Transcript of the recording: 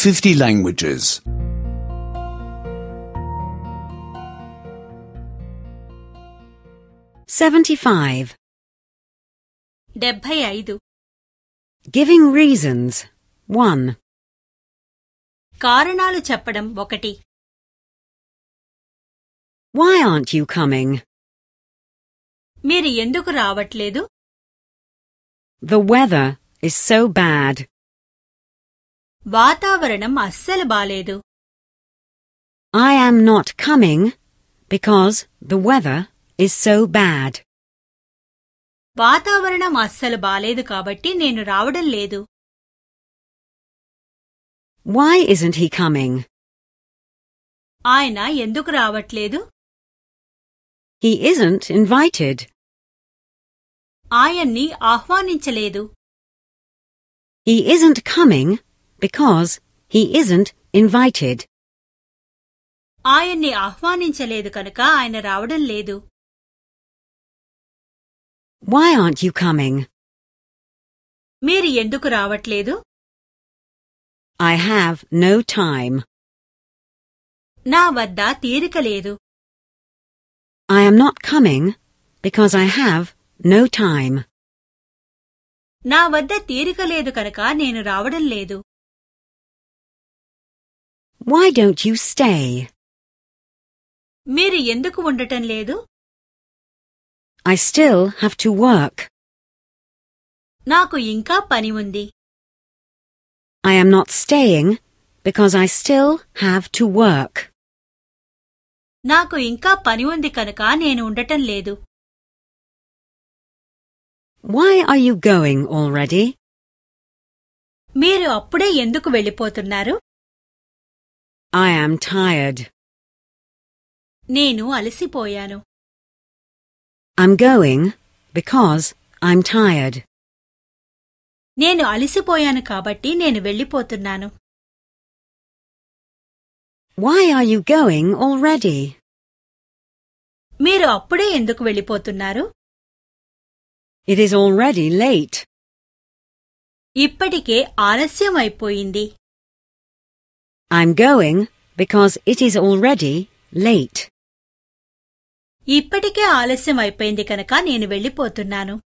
50 languages. 75. 75. Giving reasons. 1. కారణాలు చెప్పడం 1. Why aren't you coming? మీరు ఎందుకు రావట్లేదు? The weather is so bad. వాతావరణం అస్సలు బాలేదు. I am not coming because the weather is so bad. వాతావరణం అస్సలు బాలేదు కాబట్టి నేను రావడం లేదు. Why isn't he coming? ఆయన ఎందుకు రావట్లేదు? He isn't invited. ఆయన్ని ఆహ్వానించలేదు. He isn't coming because he isn't invited. ఆయన్ని ఆహ్వానించలేదు కనుక ఆయన రావడం లేదు. Why aren't you coming? మీరు ఎందుకు రావట్లేదు? I have no time. నా వద్ద తీరిక లేదు. I am not coming because I have no time. నా వద్ద తీరిక లేదు కనుక నేను రావడం లేదు. Why don't you stay? మీరు ఎందుకు ఉండటం లేదు? I still have to work. నాకు ఇంకా పని ఉంది. I am not staying because I still have to work. నాకు ఇంకా పని ఉంది కనుక నేను ఉండటం లేదు. Why are you going already? మీరు అప్పుడే ఎందుకు వెళ్ళిపోతున్నారు? I am tired. నేను అలసిపోయాను. I'm going because I'm tired. నేను అలసిపోయాను కాబట్టి నేను వెళ్ళిపోతున్నాను. Why are you going already? మీరు అప్పుడే ఎందుకు వెళ్ళిపోతున్నారు? It is already late. ఇప్పటికే ఆలస్యం అయిపోయింది. I'm going because it is already late. ఇప్పటికే ఆలస్యం అయిపోయింది కనుక నేను వెళ్ళిపోతున్నాను.